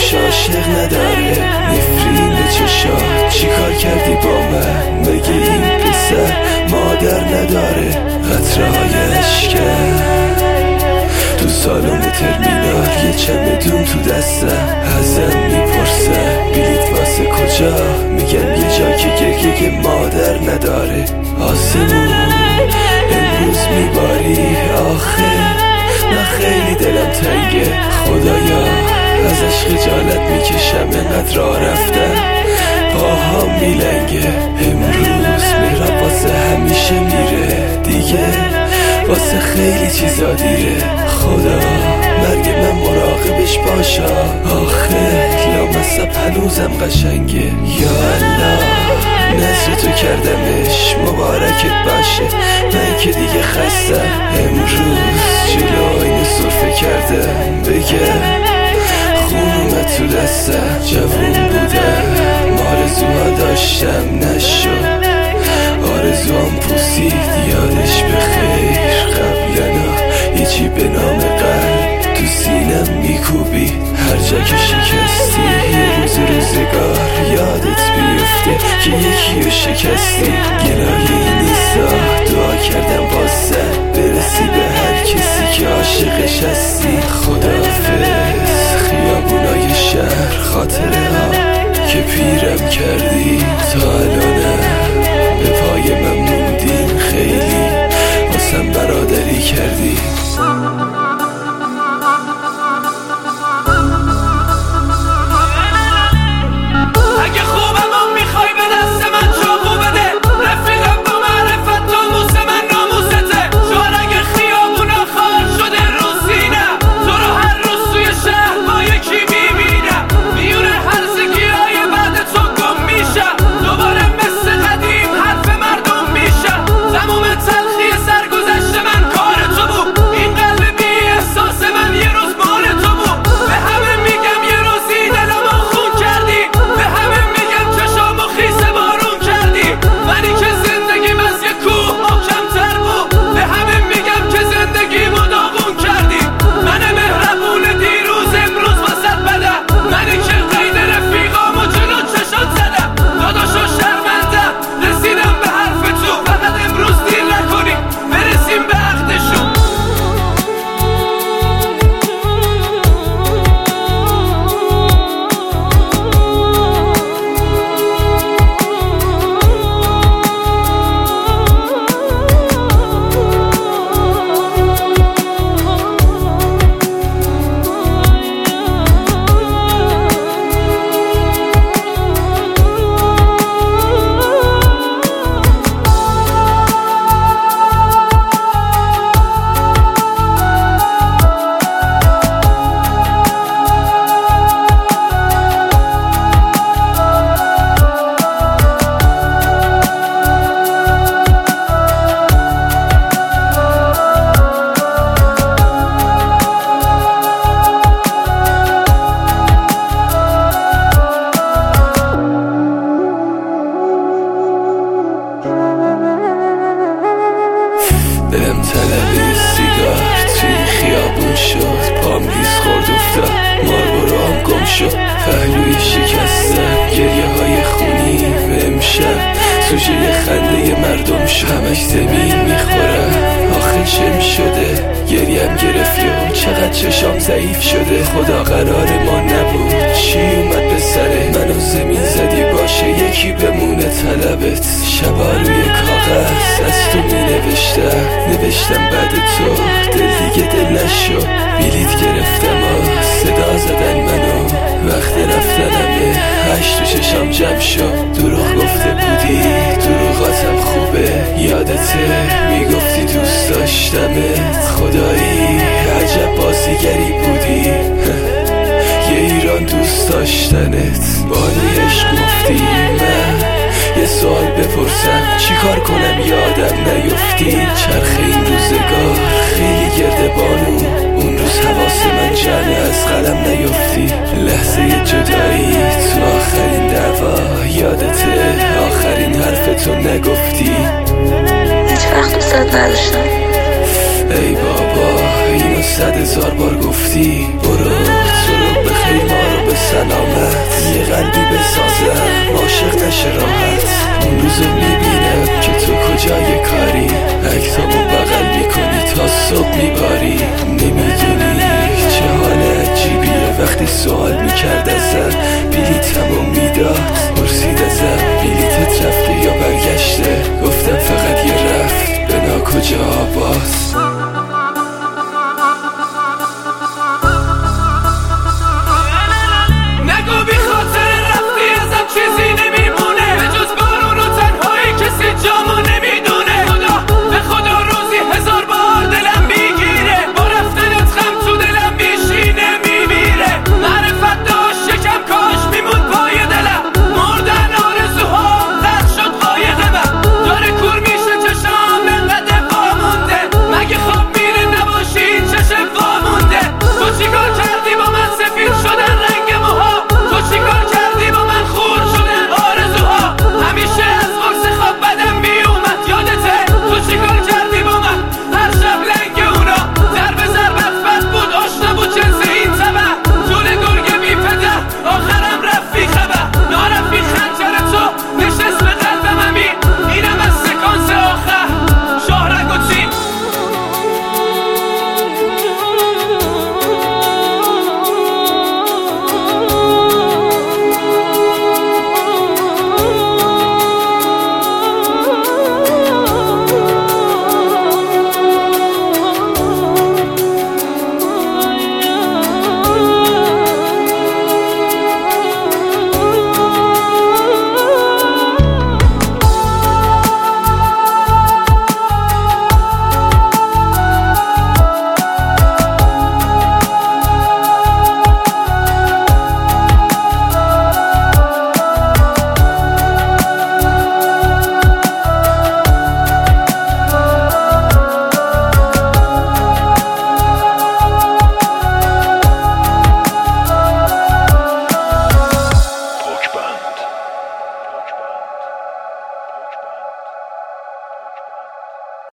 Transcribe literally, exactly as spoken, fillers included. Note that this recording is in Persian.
باش عاشق نداره. نفرین چشات چی کار کردی با من؟ مگه این پسر مادر نداره؟ قطره های اشکم تو سالن ترمینال، یه چمدون تو دستم، ازم میپرسه بلیط واسه کجا؟ میگم یه جا که گریه مادر نداره. آسمون امروز میباری آخه، من خیلی دلم تنگه خدایا، ازش خجالت میکشم انقدر راه رفتم، پاهام میلنگه. امروز میرم واسه همیشه میره دیگه، واسه خیلی چیزا دیره. خدا مرگ من مراقبش باشا، آخه لامصب هنوزم قشنگه. یا الله نظر تو کردمش مبارکت باشه، من که دیگه خستم. امروز جلو آینه سرفه کردم بگم خون اومد تو دستم. جوون بودم آرزوها داشتم نشد، آرزوام پوسید یادش بخیر. قبلنا هیچی به نام قلب تو سینم میکوبید، هر جا که شکستی یه روز روزگار یادت بیفته که یکی رو شکستی. گلایه نیستا دعا کردم واسه برسی به هر کسی که عاشقش هستی. خداحافظ خیابونای شهر، خاطره ها که پیرم کردی، تا الانم به پای من موندین. خیلی واسم برادری کردی. اگه خوبم و میخوای به دست من چاقو بده، رفیقم با معرفت تو موس من ناموسته. شاید اگه خیابونا خار شده رو سینم، تو رو هر روز توی شهر با یکی میبینم، میونه هر زگیهای بعد تو گم میشم، دوباره مثل قدیم حرف مردم میشم. تموم تلخی سرگذشت من کار تو بود، این قلب بی احساس من یه روز مال تو بود. به همه میگم یه روزی دلمو خون کردی، به همه میگم چشامو خیس بارون کردی، ولی که زندگیم از یه کوه محکم‌تر بود. به همه میگم که زندگیمو داغون کردی، من مهربون دیروز امروز واسط بدم، منی که قید رفیقامو جلو چشات زدم. داداشو شرمندم رسیدم به حرف تو، فقط امروز دیر نکنی برسیم به عقدشون. دلم طلبه سیگار توی این خیابون شد، پام لیز خورد افتاد، ماربورو هم گم شد، پهلوی شکستم، گریه های خونی و امشب سوژه خنده مردم شد. همش زمین میخورم آخه چه میشده، گریم گرفت یا چقدر چشام ضعیف شده. خدا قرار ما نبود چی اومد به سره، منو زمین زدی باشه یکی بمونه طلبت. شبا روی کاغذ از تو می نوشتم، نوشتم بعد تو دل دیگه دل نشو. بلیط گرفتم و صدا زدن منو، وقت رفتنمه هش تو چشام جمع شد. دروغ گفته بودی دروغاتم خوبه، یادته میگفتی دوست داشتمت. خدایی عجب بازیگری بودی، یه ایران دوست داشتنت. بانی عشق گفتی من یه سوال بپرسم، چی کار کنم یادم نیفتی؟ چرخ این روزگار خیلی گرده بانو، اون روز حواس من جمعه از قلم نیفتی. لحظه جدایی تو آخرین دعوا یادته، آخرین حرف تو نگفتی. هیچ وقت دوست نداشتم. ای بابا اینو صد هزار بار گفتی. برو تو رو بخیر ما رو به سلامت یه قلبی بسازم عاشق نشه راحت. اون روزو میبینم که تو کجای کاری، عکسامو بغل میکنی تا صبح میباری. نمیدونی چه حال عجیبیه وقتی سوال میکرد ازم بلیتمو میداد. پرسید ازم بلیتت رفته یا برگشته، گفتم فقط یه رفت بنا کجا باز.